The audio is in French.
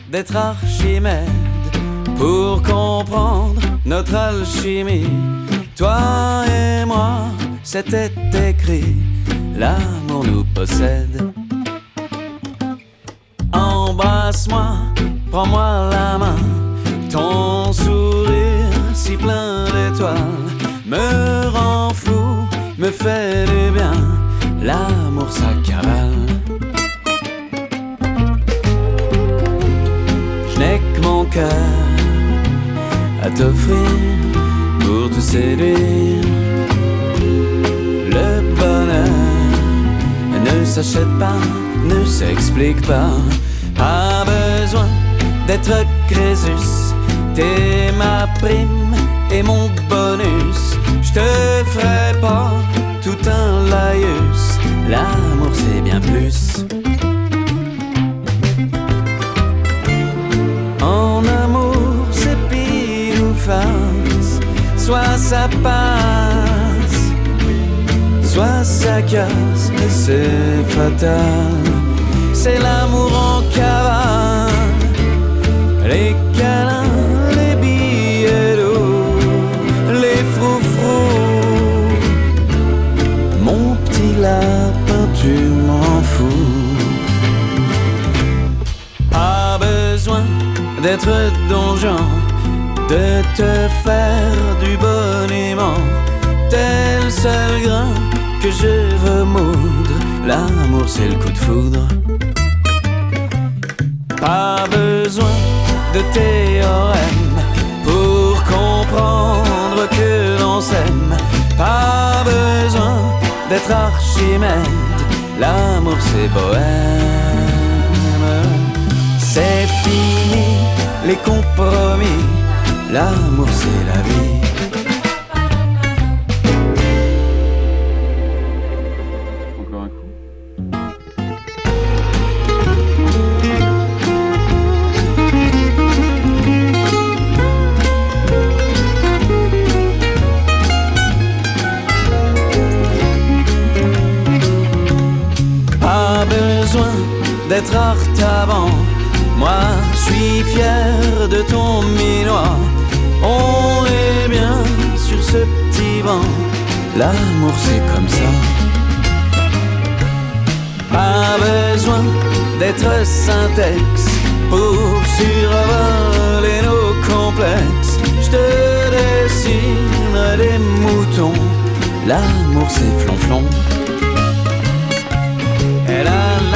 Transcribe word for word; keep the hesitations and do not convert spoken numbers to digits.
d'être Archimède pour comprendre notre alchimie. Toi et moi, c'était écrit, l'amour nous possède. Embrasse-moi, prends-moi la main, ton sourire si plein d'étoiles me rend fou, me fait du bien, l'amour ça cavale. Je n'ai que mon cœur à t'offrir pour te séduire. Le bonheur ne s'achète pas, ne s'explique pas. Pas besoin d'être Crésus, t'es ma prime et mon bonus. Je te ferai pas tout un laïus, l'amour c'est bien plus. En amour c'est pile ou face, soit ça passe, soit ça casse et c'est fatal. C'est l'amour en cavale, les câlins, les billets d'eau, les froufrous. Mon petit lapin, tu m'en fous. Pas besoin d'être donjon, de te faire du boniment. T'es le seul grain que je veux moudre, l'amour c'est le coup de foudre. Pas besoin de théorème pour comprendre que l'on s'aime. Pas besoin d'être Archimède, l'amour c'est bohème. C'est fini les compromis, l'amour c'est la vie. D'être Artaban, moi je suis fier de ton minois. On est bien sur ce petit banc, l'amour c'est comme ça. Pas besoin d'être syntaxe pour survoler nos complexes. Je te dessine des moutons, l'amour c'est flonflon. Et la, la,